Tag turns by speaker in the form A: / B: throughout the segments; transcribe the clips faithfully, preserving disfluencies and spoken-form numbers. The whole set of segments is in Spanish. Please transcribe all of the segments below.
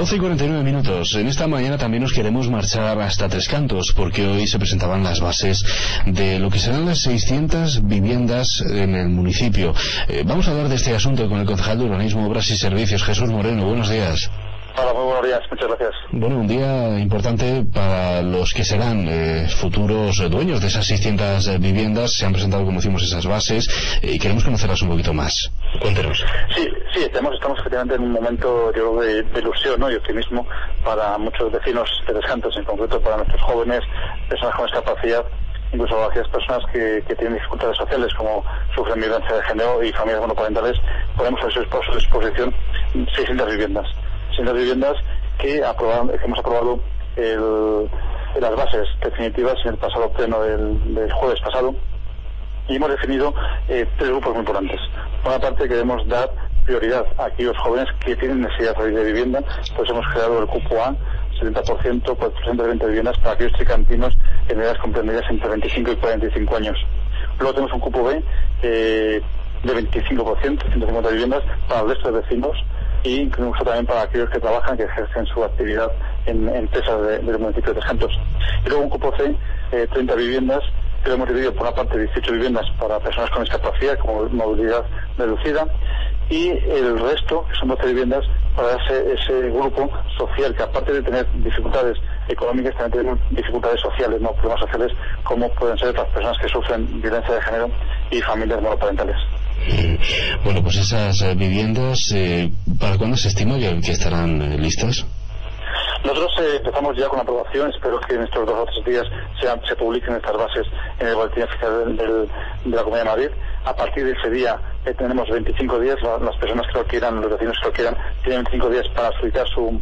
A: once y cuarenta y nueve minutos. En esta mañana también nos queremos marchar hasta Tres Cantos, porque hoy se presentaban las bases de lo que serán las seiscientas viviendas en el municipio. Eh, vamos a hablar de este asunto con el concejal de Urbanismo, Obras y Servicios, Jesús Moreno. Buenos días.
B: Hola, muy buenos días, muchas gracias.
A: Bueno, un día importante para los que serán eh, futuros dueños de esas seiscientas viviendas. Se han presentado, como decimos, esas bases y queremos conocerlas un poquito más. Cuéntenos.
B: Sí, sí, estamos, estamos efectivamente en un momento, yo creo, de, de ilusión, ¿no?, y optimismo para muchos vecinos de Tres Cantos, en concreto para nuestros jóvenes, personas con discapacidad, incluso para aquellas personas que, que tienen dificultades sociales, como sufren violencia de género y familias monoparentales. Ponemos a su disposición seiscientas viviendas. seiscientas viviendas que, aprobaron, que hemos aprobado el, las bases definitivas en el pasado pleno del, del jueves pasado, y hemos definido eh, tres grupos muy importantes. Por una parte, queremos dar prioridad a aquellos jóvenes que tienen necesidad de vivienda, pues hemos creado el cupo A, setenta por ciento, cuatrocientas veinte viviendas para aquellos tricantinos en edades comprendidas entre veinticinco y cuarenta y cinco años. Luego tenemos un cupo B eh, de veinticinco por ciento, ciento cincuenta viviendas para el resto de vecinos, y incluso también para aquellos que trabajan, que ejercen su actividad en, en empresas de, del municipio de Tres Cantos. Y luego un cupo C, eh, treinta viviendas, que lo hemos dividido por una parte dieciocho viviendas para personas con discapacidad, como movilidad reducida, y el resto, que son doce viviendas, para ese, ese grupo social que, aparte de tener dificultades económicas, también tienen dificultades sociales, no problemas sociales, como pueden ser las personas que sufren violencia de género y familias monoparentales.
A: Bueno, pues esas eh, viviendas, eh, ¿para cuándo se estima que, que estarán eh, listas?
B: Nosotros eh, empezamos ya con la aprobación. Espero que en estos dos o tres días se, se publiquen estas bases en el boletín oficial del, del, de la Comunidad de Madrid. A partir de ese día eh, tenemos veinticinco días, la, las personas que lo quieran, los vecinos que lo quieran, tienen veinticinco días para solicitar su,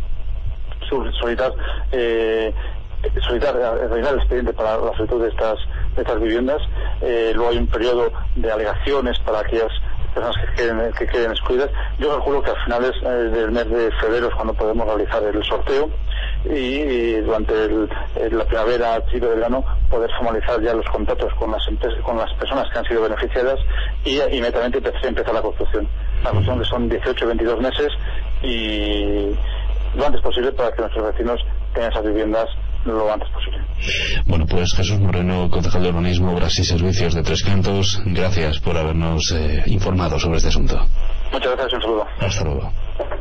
B: su solicitar, eh, solicitar, rellenar el expediente para la solicitud de estas, de estas viviendas. Eh, luego hay un periodo de alegaciones para aquellas personas que queden, que queden excluidas. Yo calculo que a finales eh, del mes de febrero es cuando podemos realizar el sorteo, y, y durante el, el, la primavera, principio de verano, poder formalizar ya los contratos con las empresas, con las personas que han sido beneficiadas, y inmediatamente empezar, empezar la construcción. La construcción que son dieciocho a veintidós meses, y lo antes posible para que nuestros vecinos tengan esas viviendas lo antes posible.
A: Bueno, pues Jesús Moreno, concejal de Urbanismo, Obras y Servicios de Tres Cantos, gracias por habernos eh, informado sobre este asunto.
B: Muchas gracias y un saludo.
A: Hasta luego.